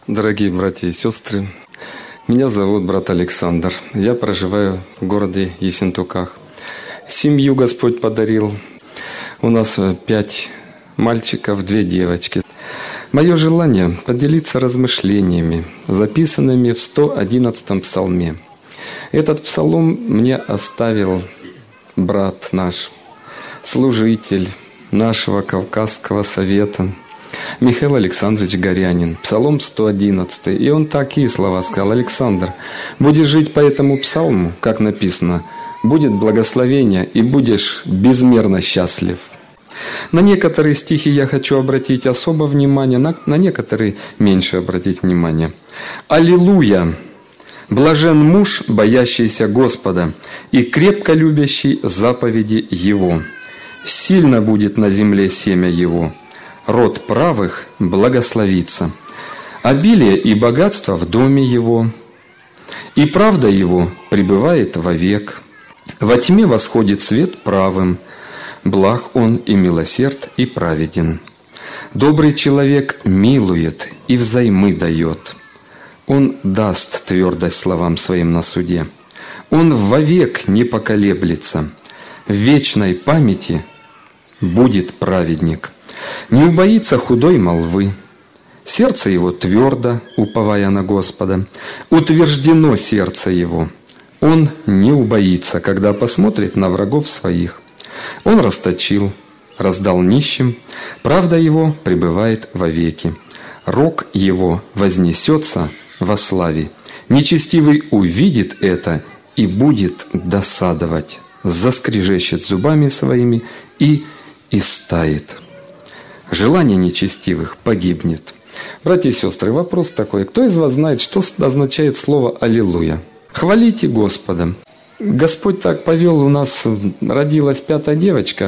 Дорогие братья и сестры, меня зовут брат Александр. Я проживаю в городе Ессентуках. Семью Господь подарил. У нас 5 мальчиков, 2 девочки. Мое желание поделиться размышлениями, записанными в 111-м псалме. Этот псалом мне оставил брат наш, служитель нашего Кавказского совета, Михаил Александрович Горянин, Псалом 111. И он такие слова сказал: «Александр, будешь жить по этому псалму, как написано, будет благословение и будешь безмерно счастлив». На некоторые стихи я хочу обратить особо внимание, на некоторые меньше обратить внимание. «Аллилуйя! Блажен муж, боящийся Господа, и крепко любящий заповеди Его. Сильно будет на земле семя Его. Род правых благословится. Обилие и богатство в доме Его, и правда Его пребывает вовек. Во тьме восходит свет правым, благ Он и милосерд и праведен. Добрый человек милует и взаймы дает. Он даст твердость словам своим на суде. Он вовек не поколеблется. В вечной памяти будет праведник. Не убоится худой молвы. Сердце его твердо, уповая на Господа. Утверждено сердце его. Он не убоится, когда посмотрит на врагов своих. Он расточил, раздал нищим. Правда его пребывает вовеки. Рог его вознесется во славе. Нечестивый увидит это и будет досадовать. Заскрежещет зубами своими и истает. Желание нечестивых погибнет». Братья и сестры, вопрос такой. Кто из вас знает, что означает слово «Аллилуйя»? Хвалите Господа. Господь так повел, у нас родилась 5-я девочка,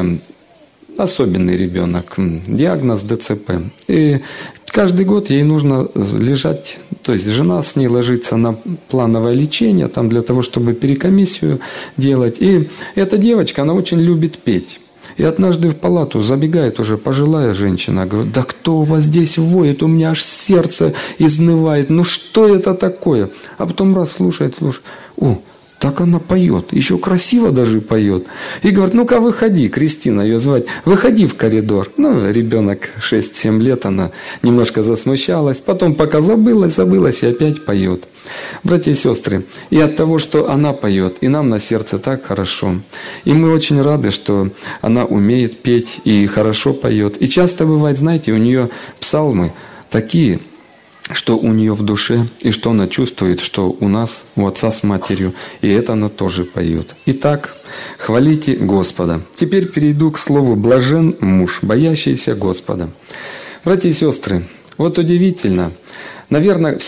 особенный ребенок, диагноз ДЦП. И каждый год ей нужно лежать, то есть жена с ней ложится на плановое лечение, там для того, чтобы перекомиссию делать. И эта девочка, она очень любит петь. И однажды в палату забегает уже пожилая женщина, говорит: «Да кто у вас здесь воет? У меня аж сердце изнывает. Ну что это такое?» А потом раз слушает. О, так она поет, еще красиво даже поет. И говорит: «Ну-ка выходи», Кристина ее звать, «выходи в коридор». Ну, ребенок 6-7 лет, она немножко засмущалась. Потом пока забылась и опять поет. Братья и сестры, и от того, что она поет, и нам на сердце так хорошо. И мы очень рады, что она умеет петь и хорошо поет. И часто бывает, знаете, у нее псалмы такие, что у нее в душе, и что она чувствует, что у нас, у отца с матерью, и это она тоже поет. Итак, хвалите Господа. Теперь перейду к слову «блажен муж, боящийся Господа». Братья и сестры, вот удивительно. Наверное,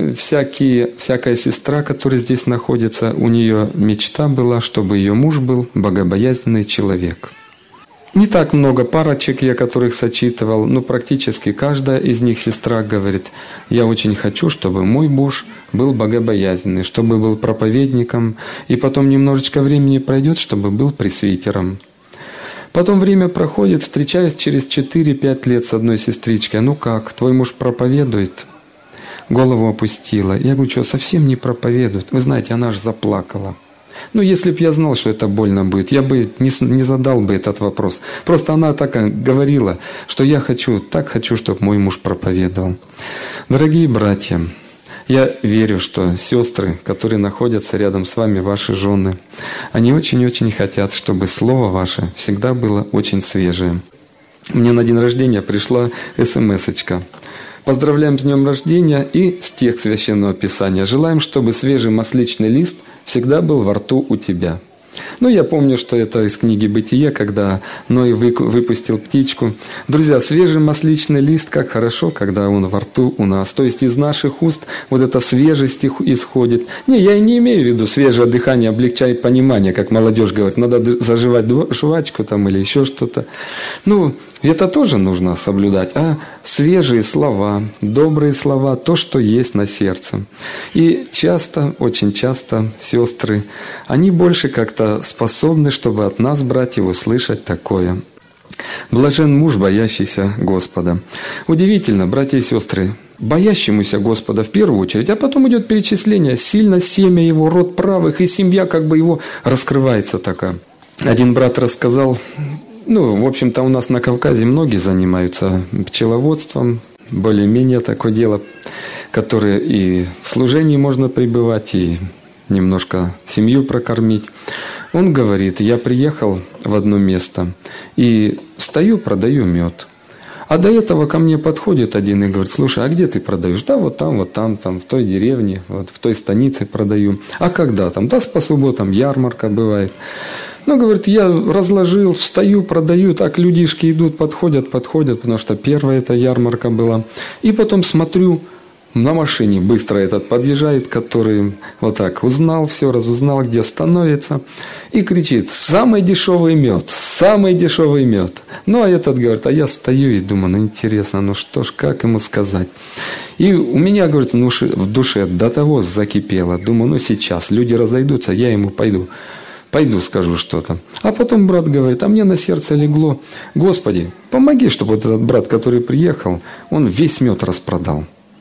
всякая сестра, которая здесь находится, у нее мечта была, чтобы ее муж был богобоязненный человек. Не так много парочек, я которых сочитывал, но практически каждая из них сестра говорит: «Я очень хочу, чтобы мой муж был богобоязненный, чтобы был проповедником, и потом немножечко времени пройдет, чтобы был пресвитером». Потом время проходит, встречаюсь через 4-5 лет с одной сестричкой. «Ну как, твой муж проповедует?» Голову опустила. Я говорю: «Что, совсем не проповедует?» Вы знаете, она аж заплакала. Ну, если бы я знал, что это больно будет, я бы не задал бы этот вопрос. Просто она так говорила, что я так хочу, чтобы мой муж проповедовал. Дорогие братья, я верю, что сестры, которые находятся рядом с вами, ваши жены, они очень-очень хотят, чтобы слово ваше всегда было очень свежее. Мне на день рождения пришла смс-очка. Поздравляем с днем рождения и стих Священного Писания. Желаем, чтобы свежий масличный лист всегда был во рту у тебя. Ну, я помню, что это из книги «Бытие», когда Ной выпустил птичку. Друзья, свежий масличный лист, как хорошо, когда он во рту у нас. То есть из наших уст вот эта свежесть исходит. Не, я и не имею в виду свежее дыхание облегчает понимание, как молодежь говорит, надо заживать жвачку там или еще что-то. Ну, это тоже нужно соблюдать. А свежие слова, добрые слова, то, что есть на сердце. И часто, очень часто сестры, они больше как-то способны, чтобы от нас, братья, услышать такое. Блажен муж, боящийся Господа. Удивительно, братья и сестры, боящемуся Господа в первую очередь, а потом идет перечисление, сильно семя его, род правых, и семья как бы его раскрывается такая. Один брат рассказал, в общем-то у нас на Кавказе многие занимаются пчеловодством, более-менее такое дело, которое и в служении можно пребывать, и немножко семью прокормить. Он говорит, я приехал в одно место и стою, продаю мед. А до этого ко мне подходит один и говорит, слушай, а где ты продаешь? Да, вот там, в той деревне, вот в той станице продаю. А когда там? Да, по субботам ярмарка бывает. Говорит, я разложил, встаю, продаю, так людишки идут, подходят, потому что первая эта ярмарка была. И потом смотрю, на машине быстро этот подъезжает, который вот так узнал все, разузнал, где становится, и кричит, самый дешевый мед, самый дешевый мед. А этот говорит, а я стою и думаю, интересно, что ж, как ему сказать. И у меня, говорит, в душе до того закипело. Думаю, сейчас люди разойдутся, я ему пойду скажу что-то. А потом брат говорит, а мне на сердце легло, Господи, помоги, чтобы вот этот брат, который приехал, он весь мед распродал.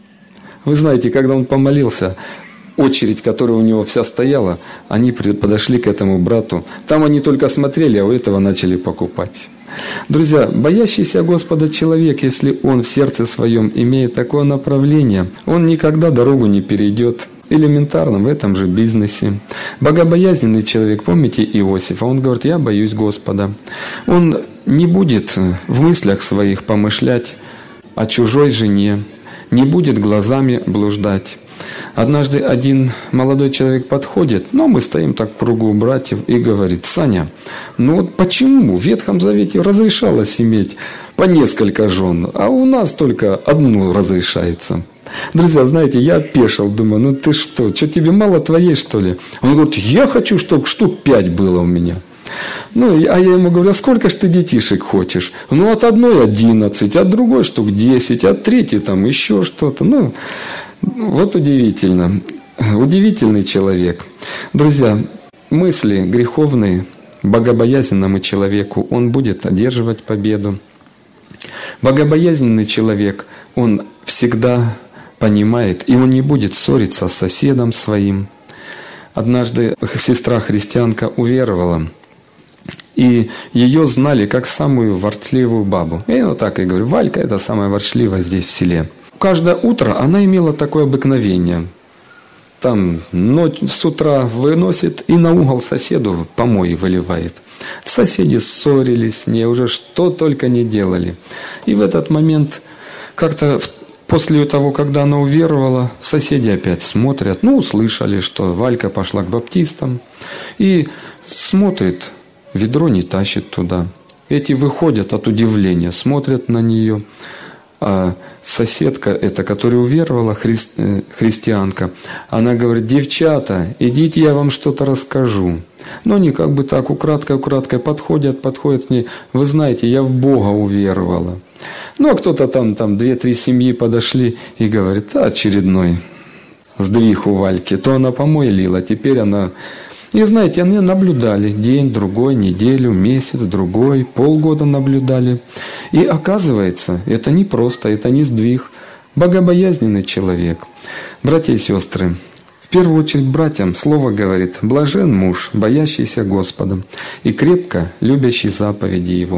Вы знаете, когда он помолился, очередь, которая у него вся стояла, они подошли к этому брату. Там они только смотрели, а у этого начали покупать. Друзья, боящийся Господа человек, если он в сердце своем имеет такое направление, он никогда дорогу не перейдет. Элементарно в этом же бизнесе. Богобоязненный человек, помните Иосифа, он говорит, я боюсь Господа. Он не будет в мыслях своих помышлять о чужой жене, не будет глазами блуждать. Однажды один молодой человек подходит, мы стоим так в кругу братьев, и говорит, Саня, почему в Ветхом Завете разрешалось иметь по несколько жен, а у нас только одну разрешается? Друзья, знаете, я опешил, думаю, ты что тебе мало твоей, что ли? Он говорит, я хочу, чтобы штук 5 было у меня. А я ему говорю, а сколько ж ты детишек хочешь? От одной 11, от другой штук 10, от третьей там еще что-то. Вот удивительно. Удивительный человек. Друзья, мысли греховные богобоязненному человеку, он будет одерживать победу. Богобоязненный человек, он всегда понимает, и он не будет ссориться с соседом своим. Однажды сестра-христианка уверовала, и ее знали как самую ворчливую бабу. Я так и говорю, Валька – это самая ворчливая здесь в селе. Каждое утро она имела такое обыкновение. Там с утра выносит и на угол соседу помои выливает. Соседи ссорились с ней, уже что только не делали. И в этот момент как-то после того, когда она уверовала, соседи опять смотрят, услышали, что Валька пошла к баптистам, и смотрит, ведро не тащит туда. Эти выходят от удивления, смотрят на нее. А соседка эта, которая уверовала, христианка, она говорит, девчата, идите, я вам что-то расскажу. Но они как бы так украдкой подходят к ней. Вы знаете, я в Бога уверовала. А кто-то там 2-3 семьи подошли и говорит, очередной сдвиг у Вальки. То она помой лила, теперь она... И знаете, они наблюдали день, другой, неделю, месяц, другой, полгода наблюдали. И оказывается, это не просто, это не сдвиг. Богобоязненный человек. Братья и сестры, в первую очередь братьям слово говорит, блажен муж, боящийся Господа и крепко любящий заповеди Его.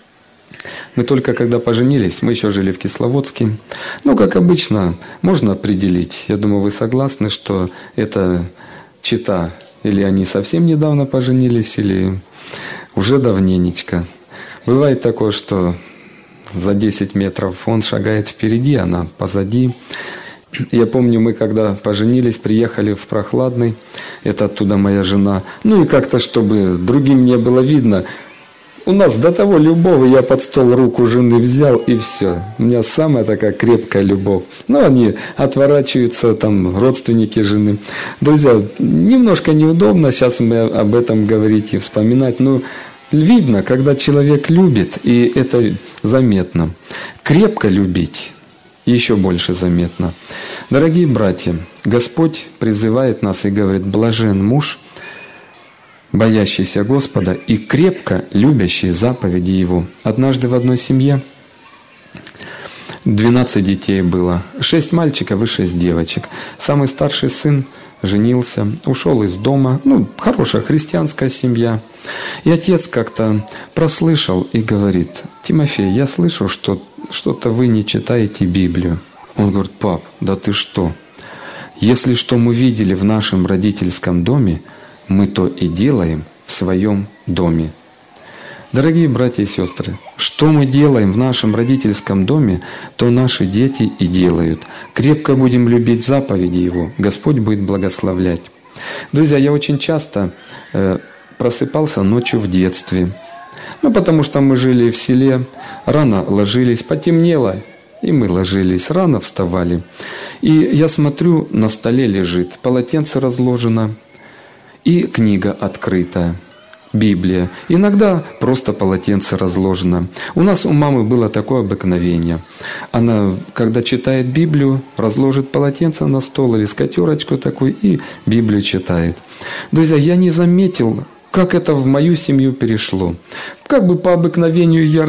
Мы только когда поженились, мы еще жили в Кисловодске. Как обычно, можно определить. Я думаю, вы согласны, что это чета. Или они совсем недавно поженились, или уже давненечко. Бывает такое, что за 10 метров он шагает впереди, она позади. Я помню, мы когда поженились, приехали в Прохладный, это оттуда моя жена. И как-то, чтобы другим не было видно, у нас до того любовь, я под стол руку жены взял, и все. У меня самая такая крепкая любовь. Они отворачиваются, родственники жены. Друзья, немножко неудобно сейчас мы об этом говорить и вспоминать, но видно, когда человек любит, и это заметно. Крепко любить еще больше заметно. Дорогие братья, Господь призывает нас и говорит, блажен муж, боящийся Господа и крепко любящий заповеди Его. Однажды в одной семье 12 детей было. 6 мальчиков и 6 девочек. Самый старший сын женился, ушел из дома. Хорошая христианская семья. И отец как-то прослышал и говорит: «Тимофей, я слышу, что что-то вы не читаете Библию». Он говорит: «Пап, да ты что? Если что мы видели в нашем родительском доме, мы то и делаем в своем доме». Дорогие братья и сестры, что мы делаем в нашем родительском доме, то наши дети и делают. Крепко будем любить заповеди Его, Господь будет благословлять. Друзья, я очень часто просыпался ночью в детстве. Потому что мы жили в селе, рано ложились, потемнело, и мы ложились, рано вставали. И я смотрю, на столе лежит полотенце разложено и книга открытая. Библия. Иногда просто полотенце разложено. У нас у мамы было такое обыкновение. Она, когда читает Библию, разложит полотенце на стол или скатерочку такую и Библию читает. Друзья, я не заметил, как это в мою семью перешло. Как бы по обыкновению я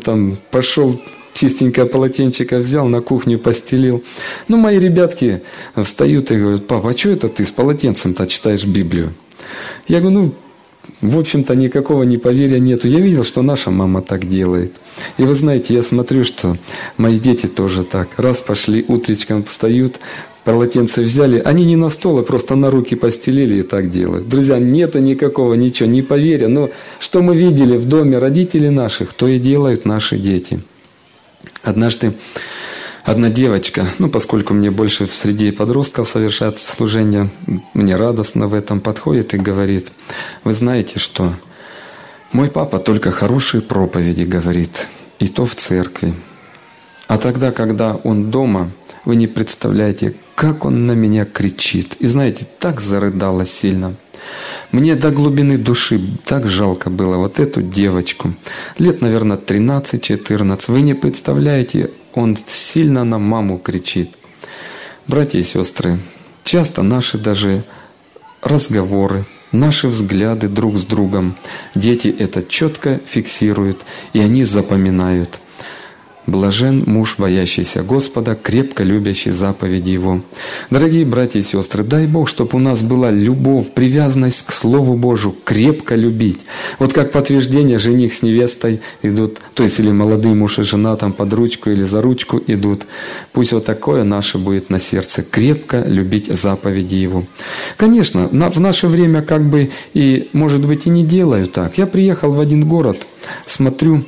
пошел, чистенькое полотенчико взял, на кухню постелил. Мои ребятки встают и говорят: «Папа, а что это ты с полотенцем-то читаешь Библию?» Я говорю: в общем-то, никакого неповерия нету. Я видел, что наша мама так делает. И вы знаете, я смотрю, что мои дети тоже так. Раз пошли, утречком встают, полотенце взяли. Они не на стол, а просто на руки постелили и так делают. Друзья, нету никакого ничего, неповерия. Но что мы видели в доме родителей наших, то и делают наши дети. Однажды одна девочка, поскольку мне больше в среде подростков совершается служение, мне радостно в этом, подходит и говорит: «Вы знаете что? Мой папа только хорошие проповеди говорит, и то в церкви. А тогда, когда он дома, вы не представляете, как он на меня кричит». И знаете, так зарыдала сильно. Мне до глубины души так жалко было вот эту девочку. Лет, наверное, 13-14. Вы не представляете, он сильно на маму кричит. Братья и сестры, часто наши даже разговоры, наши взгляды друг с другом, дети это четко фиксируют, и они запоминают. Блажен муж, боящийся Господа, крепко любящий заповеди Его. Дорогие братья и сестры, дай Бог, чтобы у нас была любовь, привязанность к Слову Божию, крепко любить. Вот как подтверждение, жених с невестой идут, то есть или молодые муж и жена под ручку или за ручку идут. Пусть вот такое наше будет на сердце, крепко любить заповеди Его. Конечно, в наше время и, может быть, и не делаю так. Я приехал в один город, смотрю,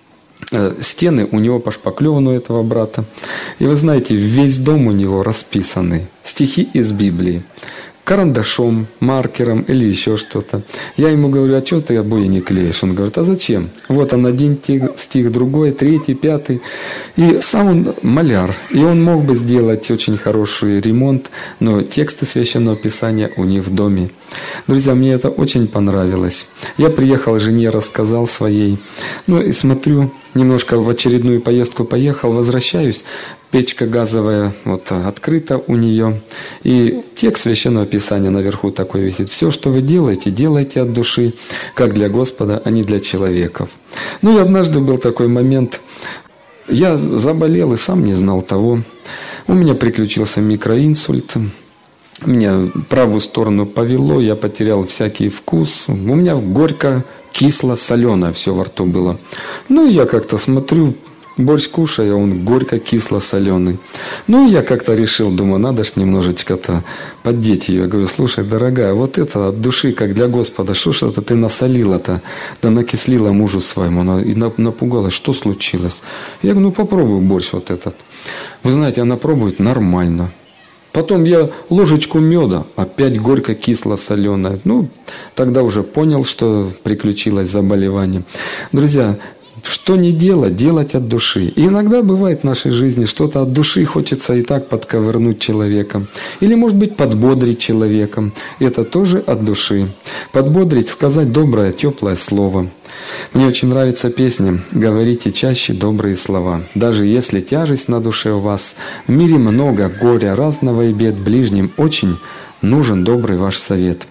стены у него пошпаклеваны, у этого брата. И вы знаете, весь дом у него расписаны. Стихи из Библии. Карандашом, маркером или еще что-то. Я ему говорю: «А что ты обои не клеишь?» Он говорит: «А зачем? Вот он один стих, другой, третий, пятый». И сам он маляр. И он мог бы сделать очень хороший ремонт, но тексты Священного Писания у них в доме. Друзья, мне это очень понравилось. Я приехал, жене рассказал своей. И смотрю, немножко в очередную поездку поехал, возвращаюсь. Печка газовая открыта у нее. И текст Священного Писания наверху такой висит. Все, что вы делаете, делайте от души, как для Господа, а не для человеков. И однажды был такой момент. Я заболел и сам не знал того. У меня приключился микроинсульт. Меня правую сторону повело, я потерял всякий вкус. У меня горько, кисло, соленое все во рту было. Я как-то смотрю, борщ кушаю, а он горько, кисло, соленый. Я как-то решил, думаю, надо ж немножечко-то поддеть ее. Я говорю: «Слушай, дорогая, вот это от души, как для Господа, что ж это ты насолила-то, да накислила мужу своему». Она и напугалась: «Что случилось?» Я говорю: «Попробуй борщ вот этот». Вы знаете, она пробует нормально. Потом я ложечку меда, опять горько, кисло, соленое. Тогда уже понял, что приключилось заболевание. Друзья, что не делать, делать от души. И иногда бывает в нашей жизни что-то от души хочется и так подковырнуть человеком. Или, может быть, подбодрить человеком. Это тоже от души. Подбодрить, сказать доброе, теплое слово. Мне очень нравится песня «Говорите чаще добрые слова». Даже если тяжесть на душе у вас, в мире много горя, разного и бед, ближним очень нужен добрый ваш совет.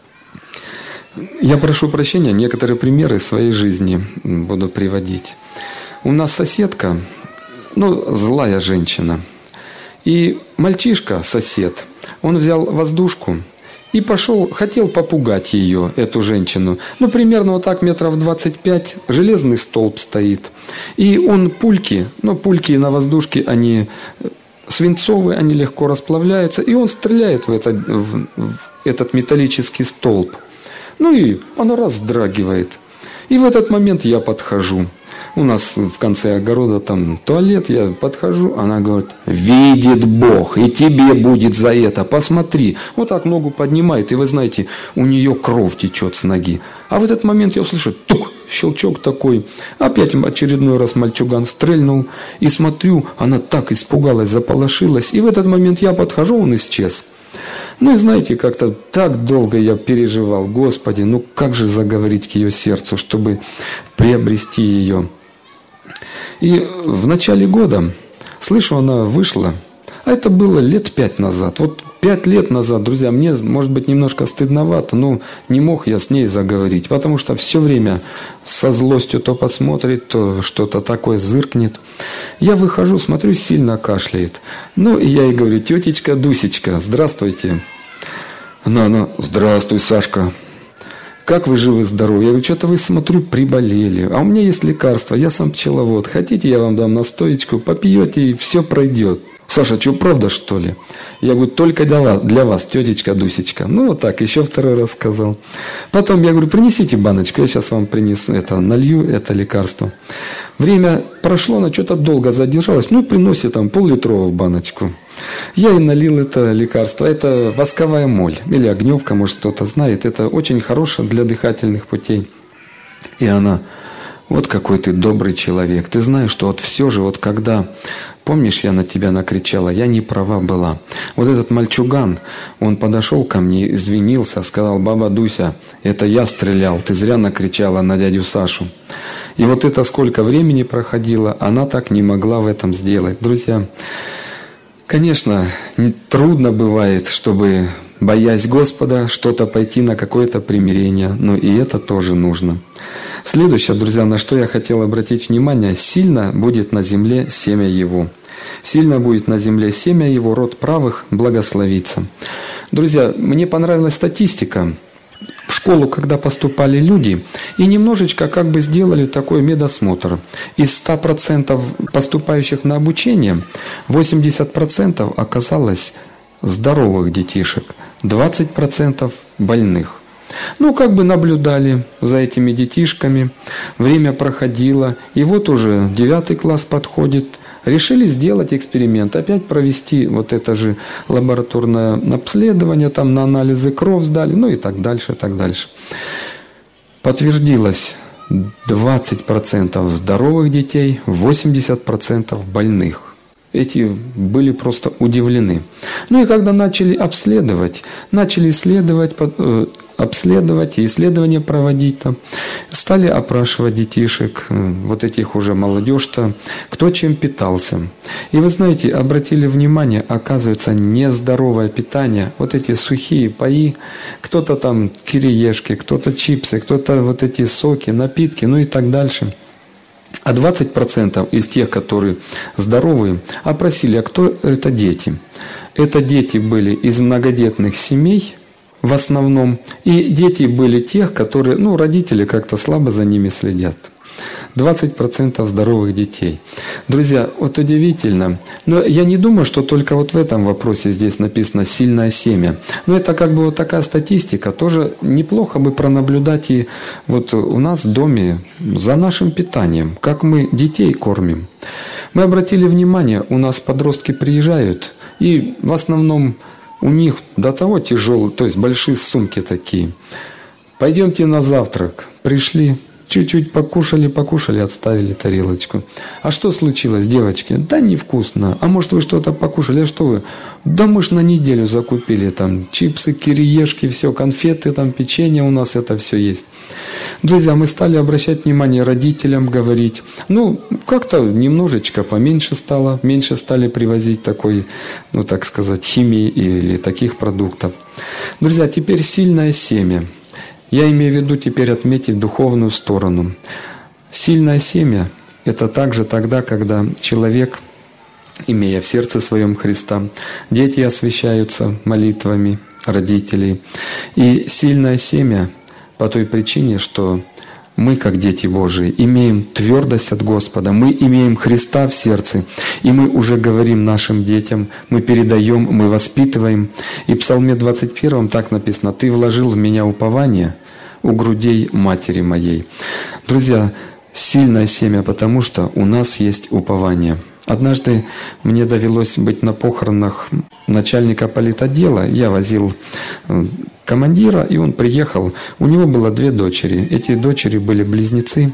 Я прошу прощения, некоторые примеры своей жизни буду приводить. У нас соседка злая женщина. И мальчишка, сосед, он взял воздушку и пошел, хотел попугать ее, эту женщину. Примерно вот так метров 25, железный столб стоит. И он пульки на воздушке, они свинцовые, они легко расплавляются. И он стреляет в этот металлический столб. И оно раз вздрагивает. И в этот момент я подхожу. У нас в конце огорода там туалет, я подхожу, она говорит: видит Бог, и тебе будет за это, посмотри. Вот так ногу поднимает, и вы знаете, у нее кровь течет с ноги. А в этот момент я услышу тук, щелчок такой. Опять очередной раз мальчуган стрельнул, и смотрю, она так испугалась, заполошилась. И в этот момент я подхожу, он исчез. И знаете, как-то так долго я переживал: Господи, как же заговорить к ее сердцу, чтобы приобрести ее. И в начале года, слышу, она вышла, а это было лет 5 назад. 5 лет назад, друзья, мне, может быть, немножко стыдновато, но не мог я с ней заговорить, потому что все время со злостью то посмотрит, то что-то такое зыркнет. Я выхожу, смотрю, сильно кашляет. И я ей говорю: тетечка Дусечка, здравствуйте. Она: здравствуй, Сашка. Как вы живы-здоровы? Я говорю: что-то вы, смотрю, приболели. А у меня есть лекарство, я сам пчеловод. Хотите, я вам дам настоечку, попьете, и все пройдет. Саша, что, правда, что ли? Я говорю: только для вас, тетечка Дусечка. Так, еще 2 раз сказал. Потом я говорю: принесите баночку, я сейчас вам принесу, налью это лекарство. Время прошло, она что-то долго задержалась. Приносит там пол-литровую баночку. Я ей налил это лекарство. Это восковая моль или огневка, может, кто-то знает. Это очень хорошее для дыхательных путей. И она: вот какой ты добрый человек. Ты знаешь, что все же, когда... Помнишь, я на тебя накричала, я не права была. Этот мальчуган, он подошел ко мне, извинился, сказал: баба Дуся, это я стрелял, ты зря накричала на дядю Сашу. И это сколько времени проходило, она так не могла в этом сделать. Друзья, конечно, трудно бывает, чтобы, боясь Господа, что-то пойти на какое-то примирение, но и это тоже нужно. Следующее, друзья, на что я хотел обратить внимание: сильно будет на земле семя его. Сильно будет на земле семя его, род правых благословится. Друзья, мне понравилась статистика. В школу, когда поступали люди, и немножечко сделали такой медосмотр. Из 100% поступающих на обучение, 80% оказалось здоровых детишек, 20% больных. Наблюдали за этими детишками, время проходило, и уже 9 класс подходит. Решили сделать эксперимент, опять провести это же лабораторное обследование, там на анализы кровь сдали, и так дальше, и так дальше. Подтвердилось 20% здоровых детей, 80% больных. Эти были просто удивлены. И когда начали исследовать и исследования проводить, стали опрашивать детишек, этих уже молодежь-то, кто чем питался. И вы знаете, обратили внимание, оказывается, нездоровое питание, эти сухие паи, кто-то там кириешки, кто-то чипсы, кто-то эти соки, напитки, и так дальше. А 20% из тех, которые здоровые, опросили, а кто это дети. Это дети были из многодетных семей в основном, и дети были тех, которые, родители как-то слабо за ними следят. 20% здоровых детей. Друзья, удивительно. Но я не думаю, что только в этом вопросе здесь написано «сильное семя». Но это такая статистика. Тоже неплохо бы пронаблюдать и у нас в доме за нашим питанием, как мы детей кормим. Мы обратили внимание, у нас подростки приезжают, и в основном у них до того тяжелые, то есть большие сумки такие. Пойдемте на завтрак. Пришли, чуть-чуть покушали, отставили тарелочку. А что случилось, девочки? Да невкусно. А может, вы что-то покушали? А что вы? Да мы ж на неделю закупили там чипсы, кириешки, все, конфеты, там печенье у нас, это все есть. Друзья, мы стали обращать внимание родителям, говорить. Как-то немножечко поменьше стало. Меньше стали привозить такой, так сказать, химии или таких продуктов. Друзья, теперь сильное семя. Я имею в виду теперь отметить духовную сторону. Сильное семя это также тогда, когда человек, имея в сердце своем Христа, дети освящаются молитвами родителей. И сильное семя по той причине, что мы, как дети Божии, имеем твердость от Господа, мы имеем Христа в сердце, и мы уже говорим нашим детям, мы передаем, мы воспитываем. И в Псалме 21 так написано: «Ты вложил в меня упование у грудей матери моей». Друзья, сильное семя, потому что у нас есть упование. Однажды мне довелось быть на похоронах начальника политотдела. Я возил командира, и он приехал. У него было 2 дочери. Эти дочери были близнецы.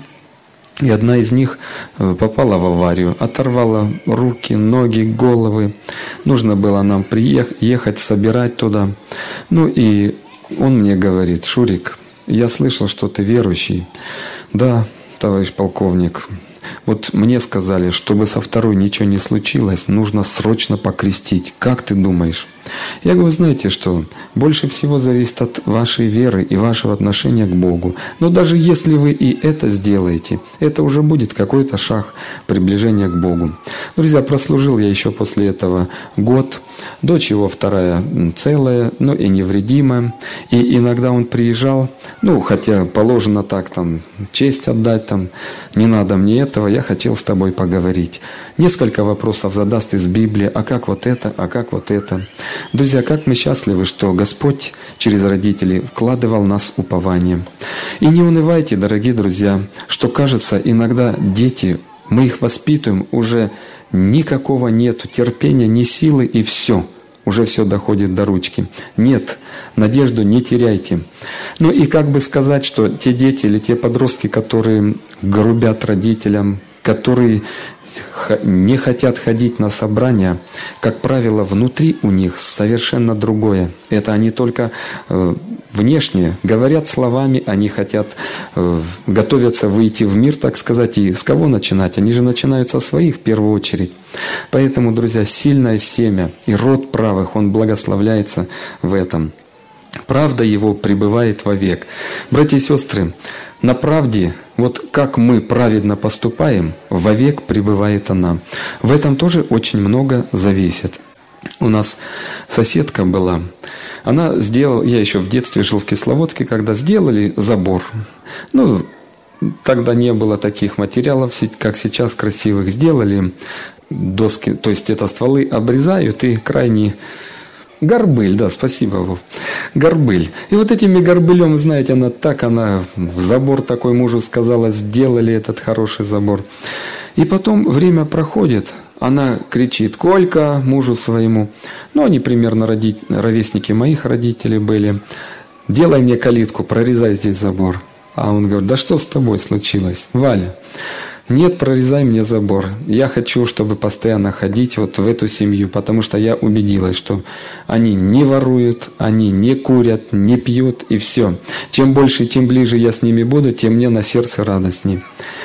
И одна из них попала в аварию, оторвала руки, ноги, головы. Нужно было нам ехать, собирать туда. Ну и он мне говорит: «Шурик, я слышал, что ты верующий». «Да, товарищ полковник. Вот мне сказали, чтобы со второй ничего не случилось, нужно срочно покрестить. Как ты думаешь?» Я говорю: знаете что, больше всего зависит от вашей веры и вашего отношения к Богу. Но даже если вы и это сделаете, это уже будет какой-то шаг приближения к Богу. Друзья, прослужил я еще после этого год. Дочь его вторая целая, но и невредимая. И иногда он приезжал, хотя положено так, честь отдать, не надо мне этого, я хотел с тобой поговорить. Несколько вопросов задаст из Библии: а как вот это, а как вот это. Друзья, как мы счастливы, что Господь через родителей вкладывал в нас упование. И не унывайте, дорогие друзья, что кажется, иногда дети, мы их воспитываем, уже никакого нету терпения, ни силы, и все. Уже все доходит до ручки. Нет, надежду не теряйте. И как бы сказать, что те дети или те подростки, которые грубят родителям, которые не хотят ходить на собрания, как правило, внутри у них совершенно другое. Это они только внешне говорят словами, они хотят, готовятся выйти в мир, так сказать. И с кого начинать? Они же начинают со своих в первую очередь. Поэтому, друзья, сильное семя и род правых, он благословляется в этом. Правда его пребывает вовек. Братья и сестры, на правде, вот как мы праведно поступаем, вовек пребывает она. В этом тоже очень много зависит. У нас соседка была, она сделала, я еще в детстве жил в Кисловодске, когда сделали забор. Тогда не было таких материалов, как сейчас, красивых. Сделали доски, то есть это стволы обрезают и крайне... Горбыль, да, спасибо, Вов. Горбыль. И вот этими горбылем, знаете, она в забор такой мужу сказала: сделали этот хороший забор. И потом время проходит, она кричит: «Колька!» мужу своему. Они примерно ровесники моих родителей были. «Делай мне калитку, прорезай здесь забор». А он говорит: «Да что с тобой случилось, Валя?» «Нет, прорезай мне забор. Я хочу, чтобы постоянно ходить вот в эту семью, потому что я убедилась, что они не воруют, они не курят, не пьют, и все. Чем больше, тем ближе я с ними буду, тем мне на сердце радостней».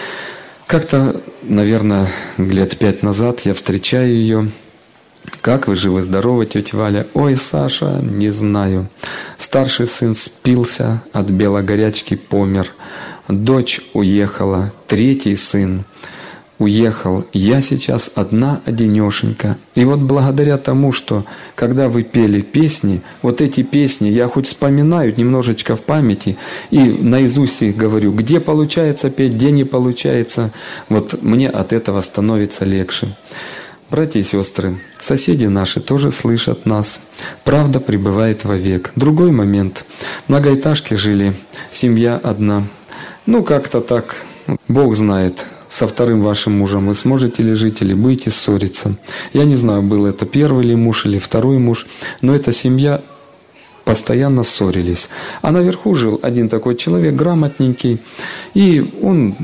Как-то, наверное, лет 5 назад я встречаю ее. «Как вы, живы-здоровы, тетя Валя?» «Ой, Саша, не знаю. Старший сын спился, от белогорячки помер. Дочь уехала, 3-й сын уехал. Я сейчас одна-одинешенька. И вот благодаря тому, что когда вы пели песни, вот эти песни я хоть вспоминаю немножечко в памяти и наизусть их говорю, где получается петь, где не получается, вот мне от этого становится легче». Братья и сестры, соседи наши тоже слышат нас. Правда пребывает вовек. Другой момент. В многоэтажке жили, семья одна. Как-то так, Бог знает, со вторым вашим мужем вы сможете ли жить, или будете ссориться. Я не знаю, был это первый ли муж или второй муж, но эта семья постоянно ссорились. А наверху жил один такой человек, грамотненький, и он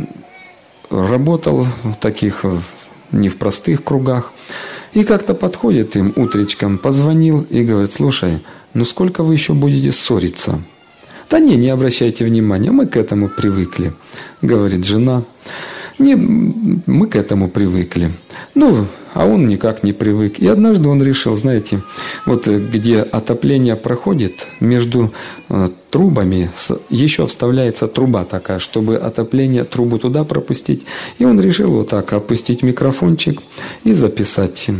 работал в таких, не в простых кругах. И как-то подходит им утречком, позвонил и говорит: «Слушай, сколько вы еще будете ссориться?» «Да не обращайте внимания, мы к этому привыкли», — говорит жена. «Не, мы к этому привыкли. а он никак не привык. И однажды он решил, знаете, вот где отопление проходит, между трубами еще вставляется труба такая, чтобы отопление, трубу туда пропустить. И он решил вот так опустить микрофончик и записать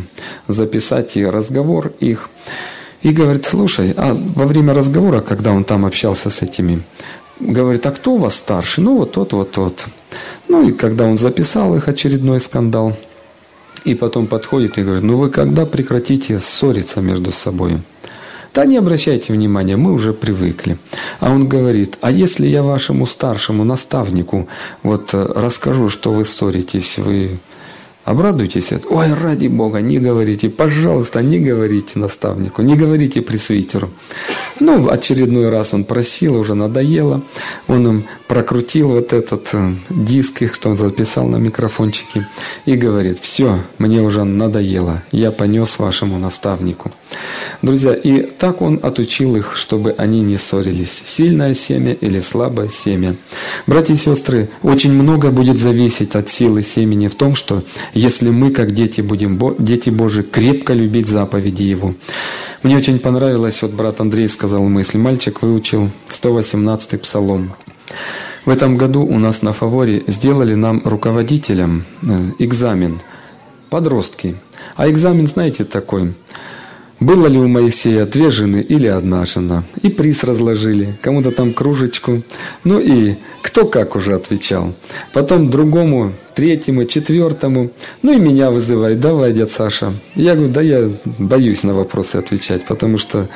разговор их. И говорит, слушай, а во время разговора, когда он там общался с этими, говорит, а кто у вас старший? Ну, вот тот. Ну, и когда он записал их очередной скандал, и потом подходит и говорит, ну, вы когда прекратите ссориться между собой? Да не обращайте внимания, мы уже привыкли. А он говорит, а если я вашему старшему наставнику вот расскажу, что вы ссоритесь, вы обрадуйтесь? Ой, ради Бога, не говорите, пожалуйста, не говорите наставнику, не говорите пресвитеру. Ну, очередной раз он просил, уже надоело. Он им прокрутил вот этот диск, их, что он записал на микрофончике, и говорит, все, мне уже надоело, я понес вашему наставнику. Друзья, и так он отучил их, чтобы они не ссорились. Сильное семя или слабое семя. Братья и сестры, очень много будет зависеть от силы семени в том, что если мы, как дети, будем дети Божии, крепко любить заповеди Его. Мне очень понравилось, вот брат Андрей сказал мысль, мальчик выучил 118-й псалом. В этом году у нас на Фаворе сделали нам руководителям экзамен, подростки. А экзамен, знаете, такой, было ли у Моисея 2 жены или 1 жена. И приз разложили, кому-то там кружечку. Ну и кто как уже отвечал. Потом другому, 3-му, 4-му. Ну и меня вызывают, давай, дядя Саша. Я говорю, да я боюсь на вопросы отвечать, потому что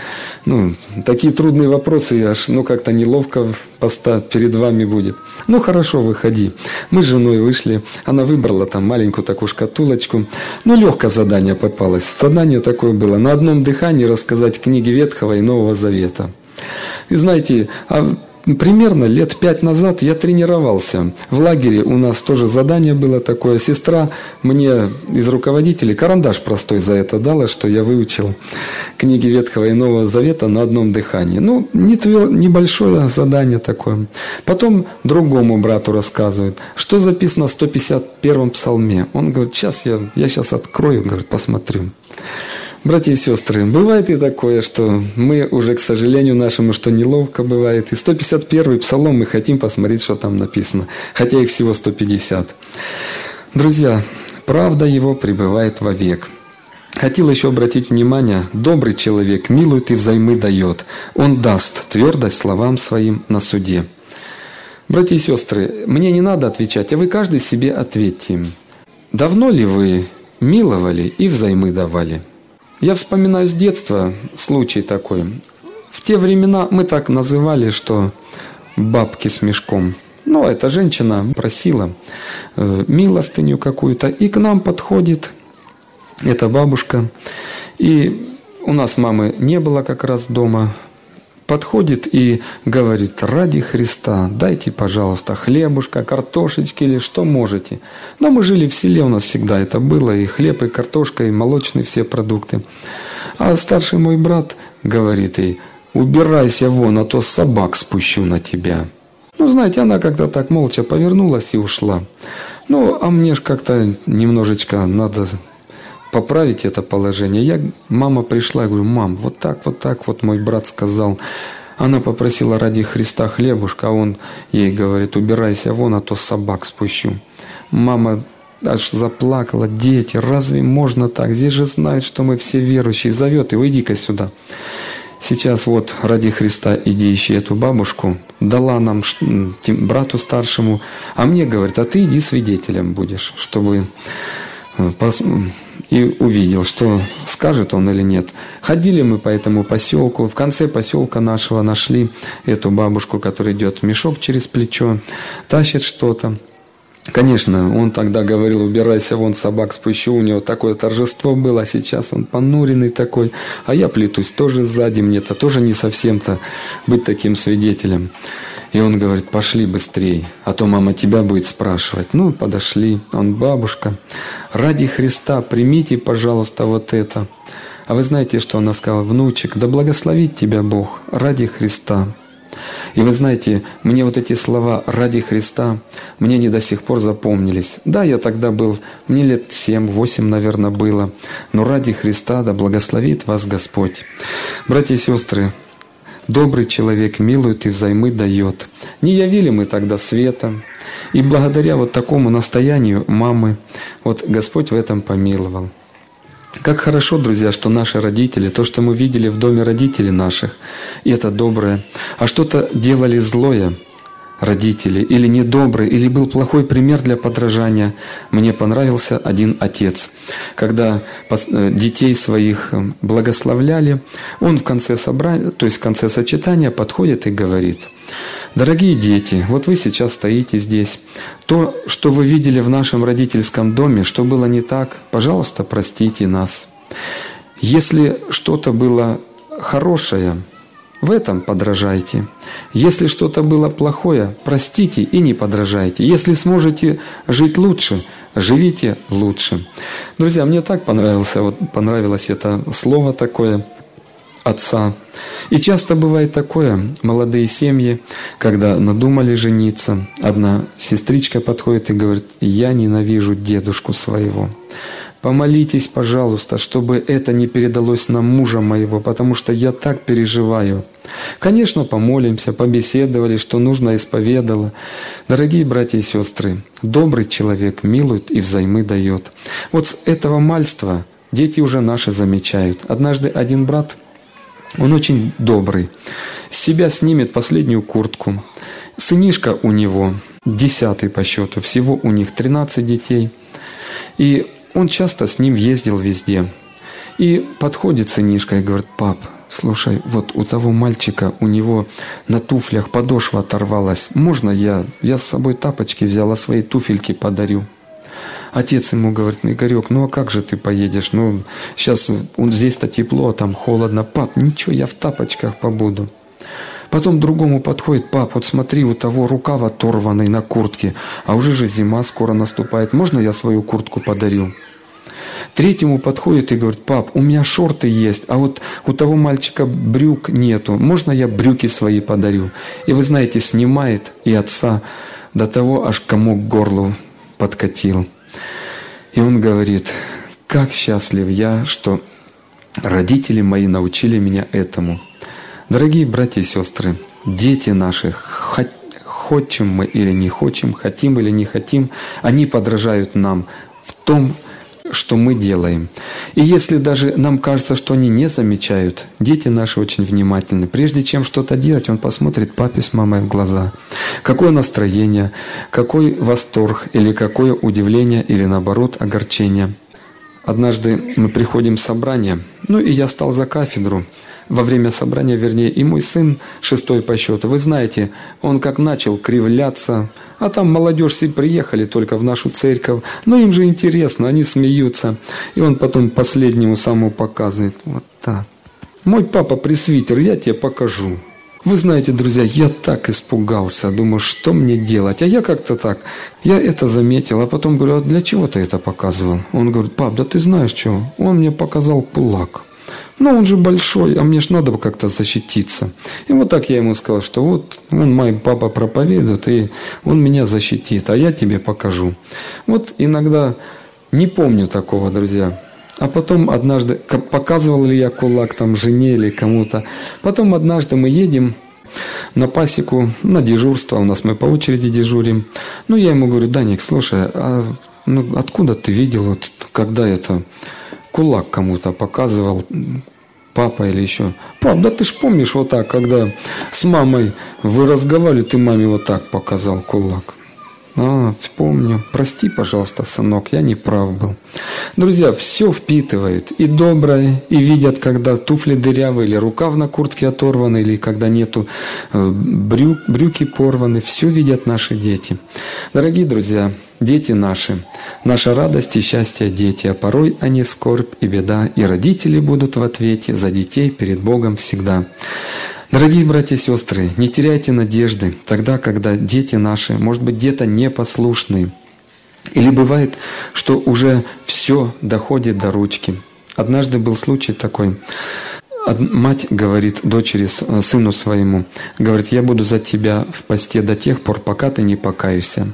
такие трудные вопросы, аж как-то неловко перед вами будет. Ну хорошо, выходи. Мы с женой вышли, она выбрала там маленькую такую шкатулочку. Легкое задание попалось. Задание такое было, на одном дыхании рассказать книги Ветхого и Нового Завета. И знаете, примерно лет 5 назад я тренировался. В лагере у нас тоже задание было такое. Сестра мне из руководителей карандаш простой за это дала, что я выучил книги Ветхого и Нового Завета на одном дыхании. Небольшое задание такое. Потом другому брату рассказывают, что записано в 151-м псалме. Он говорит, я сейчас открою, говорит, посмотрю. Братья и сестры, бывает и такое, что мы уже, к сожалению нашему, что неловко бывает. И 151-й псалом мы хотим посмотреть, что там написано. Хотя их всего 150. Друзья, правда его пребывает вовек. Хотел еще обратить внимание, добрый человек милует и взаймы дает. Он даст твердость словам своим на суде. Братья и сестры, мне не надо отвечать, а вы каждый себе ответьте. Давно ли вы миловали и взаймы давали? Я вспоминаю с детства случай такой. В те времена мы так называли, что бабки с мешком. Эта женщина просила милостыню какую-то, и к нам подходит эта бабушка. И у нас мамы не было как раз дома. Подходит и говорит, ради Христа, дайте, пожалуйста, хлебушка, картошечки или что можете. Но мы жили в селе, у нас всегда это было, и хлеб, и картошка, и молочные все продукты. А старший мой брат говорит ей, убирайся вон, а то собак спущу на тебя. Знаете, она как-то так молча повернулась и ушла. А мне ж как-то немножечко надо поправить это положение. Мама пришла, я говорю, мам, вот так мой брат сказал. Она попросила ради Христа хлебушка, а он ей говорит, убирайся вон, а то собак спущу. Мама аж заплакала, дети, разве можно так? Здесь же знают, что мы все верующие. Зовет его, иди-ка сюда. Сейчас вот ради Христа иди ищи эту бабушку. Дала нам брату старшему, а мне говорит, а ты иди свидетелем будешь, чтобы... И увидел, что скажет он или нет. Ходили мы по этому поселку. В конце поселка нашего нашли эту бабушку, которая идет мешок через плечо, тащит что-то. Конечно, он тогда говорил, убирайся вон, собак спущу. У него такое торжество было, а сейчас он понуренный такой. А я плетусь тоже сзади, мне-то тоже не совсем-то быть таким свидетелем. И он говорит, пошли быстрей, а то мама тебя будет спрашивать. Подошли. Он, бабушка, ради Христа примите, пожалуйста, вот это. А вы знаете, что она сказала? Внучек, да благословит тебя Бог ради Христа. И вы знаете, мне вот эти слова «ради Христа», мне они до сих пор запомнились. Да, я тогда был, мне лет 7-8, наверное, было, но ради Христа да благословит вас Господь. Братья и сестры, добрый человек милует и взаймы дает. Не явили мы тогда света, и благодаря вот такому настоянию мамы, вот Господь в этом помиловал. Как хорошо, друзья, что наши родители, то, что мы видели в доме родителей наших, и это доброе, а что-то делали злое родители, или недобрые, или был плохой пример для подражания. Мне понравился один отец. Когда детей своих благословляли, он в конце собрания, то есть в конце сочетания подходит и говорит: «Дорогие дети, вот вы сейчас стоите здесь. То, что вы видели в нашем родительском доме, что было не так, пожалуйста, простите нас. Если что-то было хорошее, в этом подражайте. Если что-то было плохое, простите и не подражайте. Если сможете жить лучше, живите лучше». Друзья, мне так понравилось это слово такое отца. И часто бывает такое, молодые семьи, когда надумали жениться, одна сестричка подходит и говорит: «Я ненавижу дедушку своего. Помолитесь, пожалуйста, чтобы это не передалось на мужа моего, потому что я так переживаю». Конечно, помолимся, побеседовали, что нужно, исповедала. Дорогие братья и сестры, добрый человек милует и взаймы дает. Вот с этого мальства дети уже наши замечают. Однажды один брат, он очень добрый, с себя снимет последнюю куртку. Сынишка у него 10-й по счету, всего у них 13 детей. И он часто с ним ездил везде. И подходит сынишка и говорит: «Пап, слушай, вот у того мальчика, у него на туфлях подошва оторвалась. Можно я с собой тапочки взял, а свои туфельки подарю?» Отец ему говорит: «Игорек, ну а как же ты поедешь? Ну, сейчас здесь-то тепло, а там холодно. Пап, ничего, я в тапочках побуду». Потом другому подходит: «Пап, вот смотри, у того рукав оторванный на куртке, а уже же зима скоро наступает. Можно я свою куртку подарю?» Третьему подходит и говорит: «Пап, у меня шорты есть, а вот у того мальчика брюк нету. Можно я брюки свои подарю?» И вы знаете, снимает и отца до того, аж комок к горлу подкатил. И он говорит: «Как счастлив я, что родители мои научили меня этому». Дорогие братья и сестры, дети наши, хотим мы или не хотим, хотим или не хотим, они подражают нам в том, что мы делаем. И если даже нам кажется, что они не замечают, дети наши очень внимательны. Прежде чем что-то делать, он посмотрит папе с мамой в глаза. Какое настроение, какой восторг, или какое удивление, или наоборот огорчение. Однажды мы приходим в собрание, и я стал за кафедру. Во время собрания, вернее, и мой сын, 6-й по счету, вы знаете, он как начал кривляться, а там молодежь все приехали только в нашу церковь, но им же интересно, они смеются. И он потом последнему самому показывает: «Вот так. Мой папа пресвитер, я тебе покажу». Вы знаете, друзья, я так испугался, думаю, что мне делать? А я как-то так, я это заметил, а потом говорю: «А для чего ты это показывал?» Он говорит: «Пап, да ты знаешь что, он мне показал кулак. Но он же большой, а мне ж надо как-то защититься». И вот так я ему сказал, что вот он, мой папа проповедует, и он меня защитит, а я тебе покажу. Вот иногда не помню такого, друзья. А потом однажды, показывал ли я кулак там жене или кому-то. Потом однажды мы едем на пасеку, на дежурство, у нас мы по очереди дежурим. Я ему говорю: «Даник, слушай, откуда ты видел, вот, когда это кулак кому-то показывал, папа или еще?» «Пап, да ты ж помнишь вот так, когда с мамой вы разговаривали, ты маме вот так показал кулак». Помню. Прости, пожалуйста, сынок, я не прав был. Друзья, все впитывает. И доброе, и видят, когда туфли дырявые, или рукав на куртке оторваны, или когда нету брюки порваны. Все видят наши дети. Дорогие друзья, дети наши, наша радость и счастье дети, а порой они скорбь и беда, и родители будут в ответе за детей перед Богом всегда. Дорогие братья и сестры, не теряйте надежды тогда, когда дети наши, может быть, где-то непослушные. Или бывает, что уже все доходит до ручки. Однажды был случай такой. Мать говорит дочери, сыну своему, говорит: я буду за тебя в посте до тех пор, пока ты не покаешься.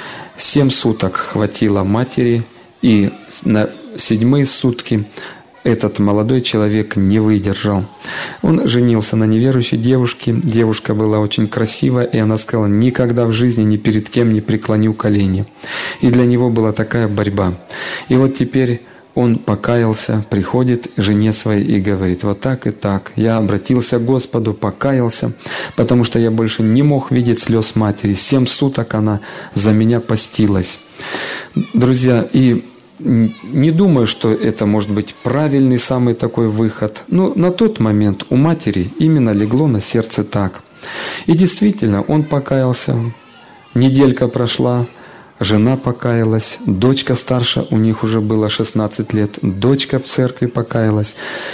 7 суток хватило матери, и на 7-е сутки этот молодой человек не выдержал. Он женился на неверующей девушке. Девушка была очень красивая, и она сказала: никогда в жизни ни перед кем не преклоню колени. И для него была такая борьба. И вот теперь он покаялся, приходит к жене своей и говорит: вот так и так, я обратился к Господу, покаялся, потому что я больше не мог видеть слез матери. 7 суток она за меня постилась. Друзья, и не думаю, что это может быть правильный самый такой выход. Но на тот момент у матери именно легло на сердце так. И действительно, он покаялся, неделька прошла, жена покаялась, дочка старше, у них уже было 16 лет, дочка в церкви покаялась,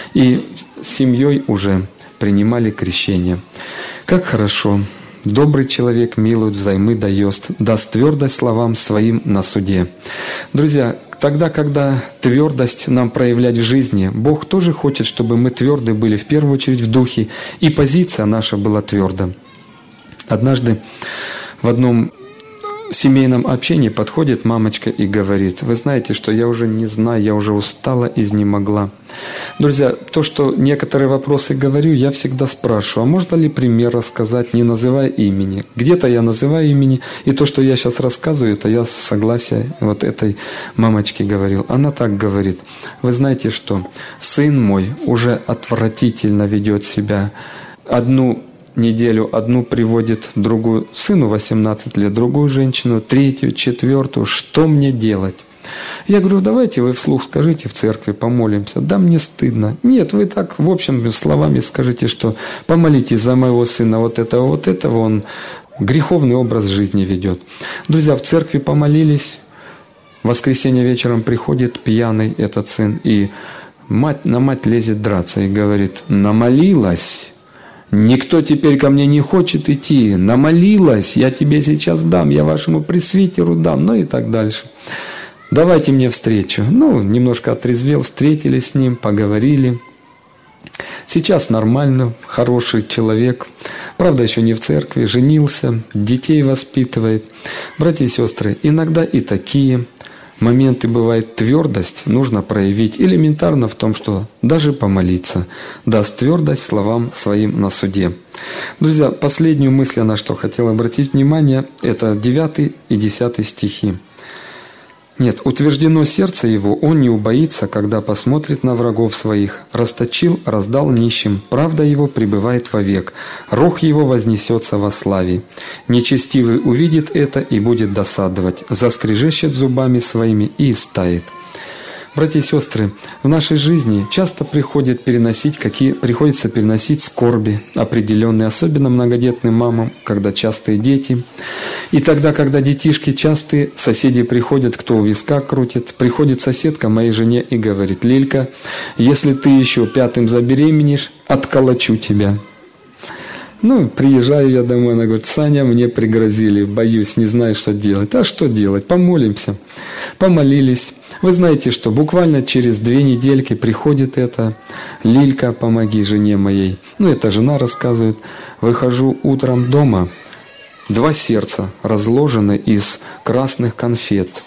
и с семьей уже принимали крещение. Как хорошо! Добрый человек милует, взаймы даст твердость словам своим на суде. Друзья, тогда, когда твердость нам проявлять в жизни, Бог тоже хочет, чтобы мы тверды были, в первую очередь в духе, и позиция наша была тверда. Однажды в одном семейном общении подходит мамочка и говорит: вы знаете, что я уже не знаю, я уже устала, изнемогла. Друзья, то, что некоторые вопросы говорю, я всегда спрашиваю: а можно ли пример рассказать, не называя имени? Где-то я называю имени, и то, что я сейчас рассказываю, это я с согласия вот этой мамочки говорил. Она так говорит: вы знаете, что сын мой уже отвратительно ведет себя. Одну неделю одну приводит, другую, сыну 18 лет, другую женщину, 3-ю, 4-ю. Что мне делать? Я говорю: давайте вы вслух скажите в церкви, помолимся. Да, мне стыдно. Нет, вы так, в общем, словами скажите, что помолитесь за моего сына, вот этого, он греховный образ жизни ведет. Друзья, в церкви помолились, в воскресенье вечером приходит пьяный этот сын, и на мать лезет драться и говорит: намолилась, никто теперь ко мне не хочет идти, намолилась, я тебе сейчас дам, я вашему пресвитеру дам, ну и так дальше. Давайте мне встречу. Ну, немножко отрезвел, встретились с ним, поговорили. Сейчас нормально, хороший человек. Правда, еще не в церкви, женился, детей воспитывает. Братья и сестры, иногда и такие моменты бывает, твердость нужно проявить элементарно в том, что даже помолиться даст твердость словам своим на суде. Друзья, последнюю мысль, на что хотел обратить внимание, это 9 и 10 стихи. Нет, утверждено сердце его, он не убоится, когда посмотрит на врагов своих. Расточил, раздал нищим, правда его пребывает вовек, рог его вознесется во славе. Нечестивый увидит это и будет досадовать, заскрежещет зубами своими и истает. Братья и сестры, в нашей жизни часто приходится переносить скорби определенные, особенно многодетным мамам, когда частые дети. И тогда, когда детишки частые, соседи приходят, кто у виска крутит, приходит соседка моей жене и говорит: Лилька, если ты еще 5-м забеременеешь, отколочу тебя. Ну, приезжаю я домой, она говорит: Саня, мне пригрозили, боюсь, не знаю, что делать. А что делать? Помолимся. Помолились. Вы знаете, что буквально через 2 недельки приходит это: Лилька, помоги жене моей. Ну, это жена рассказывает. Выхожу утром дома, 2 сердца разложены из красных конфет.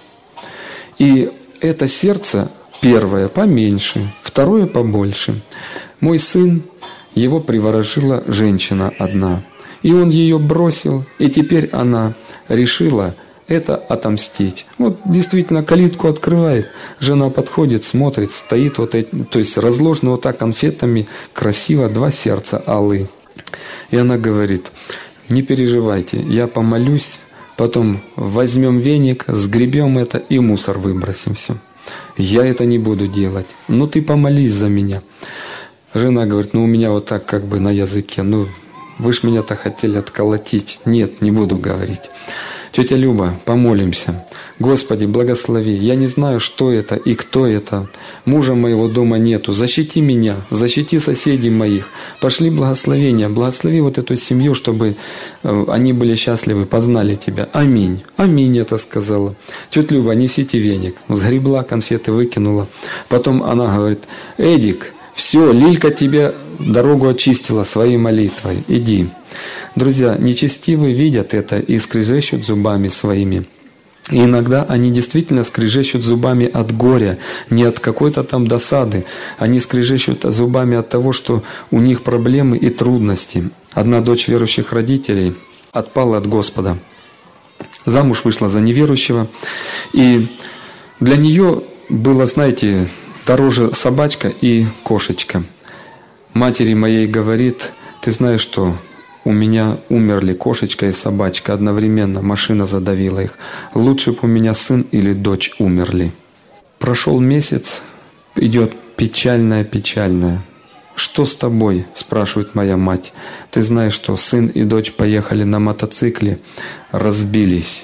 И это сердце первое поменьше, второе побольше. Мой сын, его приворожила женщина одна. И он ее бросил, и теперь она решила это отомстить. Вот действительно калитку открывает, жена подходит, смотрит, стоит вот эти, то есть разложено вот так конфетами, красиво, 2 сердца алые. И она говорит: не переживайте, я помолюсь, потом возьмем веник, сгребем это и мусор выбросим все. Я это не буду делать. Ну ты помолись за меня. Жена говорит: ну у меня вот так как бы на языке, ну вы ж меня-то хотели отколотить. Нет, не буду говорить. Тетя Люба, помолимся. Господи, благослови. Я не знаю, что это и кто это. Мужа моего дома нету. Защити меня, защити соседей моих. Пошли благословения. Благослови вот эту семью, чтобы они были счастливы, познали Тебя. Аминь. Аминь, это сказала. Тетя Люба, несите веник. Сгребла, конфеты выкинула. Потом она говорит: Эдик, все, Лилька тебе дорогу очистила своей молитвой. Иди. Друзья, нечестивые видят это и скрежещут зубами своими. И иногда они действительно скрежещут зубами от горя, не от какой-то там досады. Они скрежещут зубами от того, что у них проблемы и трудности. Одна дочь верующих родителей отпала от Господа. Замуж вышла за неверующего. И для нее было, знаете, дороже собачка и кошечка. Матери моей говорит: ты знаешь что? У меня умерли кошечка и собачка одновременно, машина задавила их. Лучше бы у меня сын или дочь умерли. Прошел месяц, идет печальная. Что с тобой? Спрашивает моя мать. Ты знаешь, что сын и дочь поехали на мотоцикле, разбились.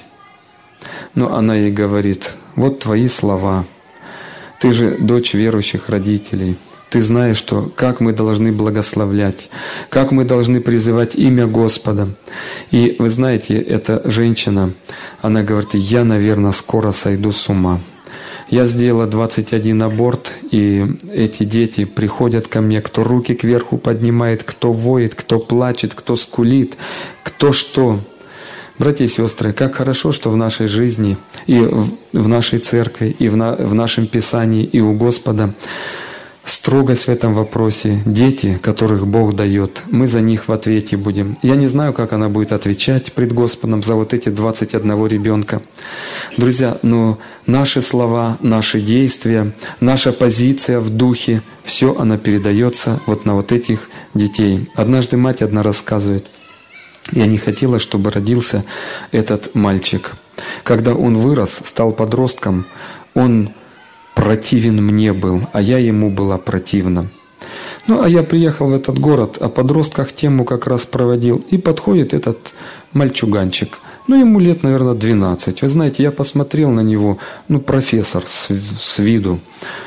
Но она ей говорит: вот твои слова. Ты же дочь верующих родителей. Ты знаешь, что как мы должны благословлять, как мы должны призывать имя Господа. И вы знаете, эта женщина, она говорит: я, наверное, скоро сойду с ума. Я сделала 21 аборт, и эти дети приходят ко мне, кто руки кверху поднимает, кто воет, кто плачет, кто скулит, кто что. Братья и сестры, как хорошо, что в нашей жизни и в нашей церкви, и в нашем Писании, и у Господа строгость в этом вопросе. Дети, которых Бог дает, мы за них в ответе будем. Я не знаю, как она будет отвечать пред Господом за вот эти 21 ребенка. Друзья, но наши слова, наши действия, наша позиция в духе, все она передается вот на вот этих детей. Однажды мать одна рассказывает: я не хотела, чтобы родился этот мальчик. Когда он вырос, стал подростком, он противен мне был, а я ему была противна. Ну, а я приехал в этот город, о подростках тему как раз проводил, и подходит этот мальчуганчик. Ну, ему лет, наверное, 12. Вы знаете, я посмотрел на него, профессор с виду.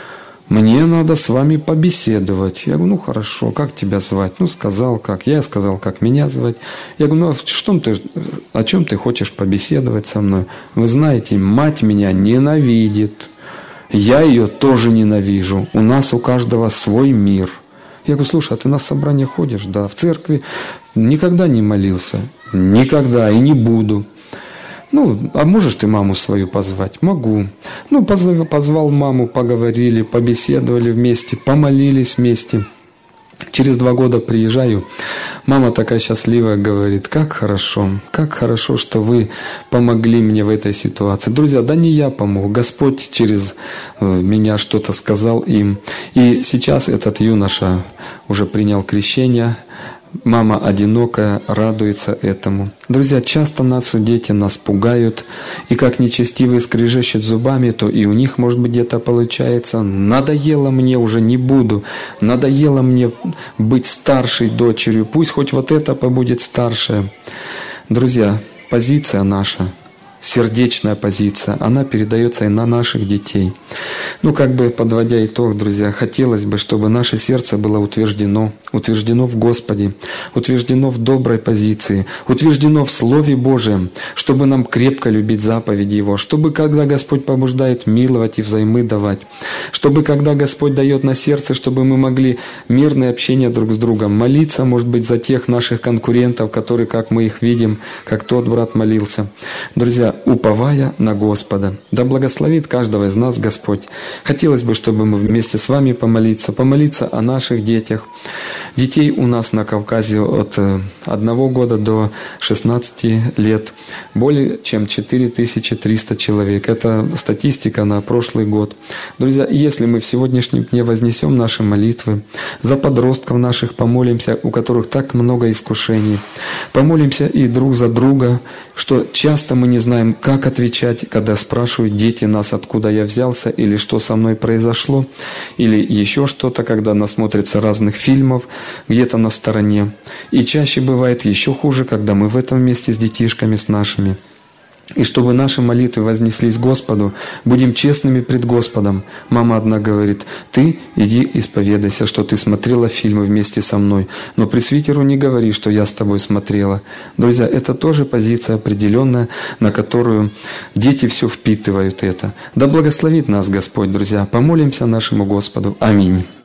Мне надо с вами побеседовать. Я говорю: хорошо, как тебя звать? Сказал, как. Я сказал, как меня звать. Я говорю: о чем ты хочешь побеседовать со мной? Вы знаете, мать меня ненавидит. Я ее тоже ненавижу. У нас у каждого свой мир. Я говорю: слушай, а ты на собрание ходишь? Да. В церкви никогда не молился. Никогда и не буду. А можешь ты маму свою позвать? Могу. Позвал маму, поговорили, побеседовали вместе, помолились вместе. Через 2 года приезжаю, мама такая счастливая, говорит: как хорошо, что вы помогли мне в этой ситуации. Друзья, да не я помог, Господь через меня что-то сказал им. И сейчас этот юноша уже принял крещение. Мама одинокая, радуется этому. Друзья, часто наши дети нас пугают, и как нечестивые скрежещут зубами, то и у них, может быть, где-то получается: надоело мне, уже не буду, надоело мне быть старшей дочерью, пусть хоть вот это побудет старшая. Друзья, позиция наша, сердечная позиция, она передается и на наших детей. Подводя итог, друзья, хотелось бы, чтобы наше сердце было утверждено в Господе, утверждено в доброй позиции, утверждено в Слове Божьем, чтобы нам крепко любить заповеди Его, чтобы, когда Господь побуждает, миловать и взаймы давать, чтобы, когда Господь дает на сердце, чтобы мы могли мирное общение друг с другом, молиться, может быть, за тех наших конкурентов, которые, как мы их видим, как тот брат молился. Друзья, уповая на Господа. Да благословит каждого из нас Господь. Хотелось бы, чтобы мы вместе с вами помолиться о наших детях. Детей у нас на Кавказе от 1 года до 16 лет более чем 4300 человек. Это статистика на прошлый год. Друзья, если мы в сегодняшнем дне вознесем наши молитвы, за подростков наших помолимся, у которых так много искушений, помолимся и друг за друга, что часто мы не знаем, как отвечать, когда спрашивают дети нас, откуда я взялся, или что со мной произошло, или еще что-то, когда насмотрятся разных фильмов где-то на стороне. И чаще бывает еще хуже, когда мы в этом месте с детишками, с нашими. И чтобы наши молитвы вознеслись Господу, будем честными пред Господом. Мама одна говорит: ты иди исповедайся, что ты смотрела фильмы вместе со мной, но пресвитеру не говори, что я с тобой смотрела. Друзья, это тоже позиция определенная, на которую дети все впитывают это. Да благословит нас Господь, друзья. Помолимся нашему Господу. Аминь.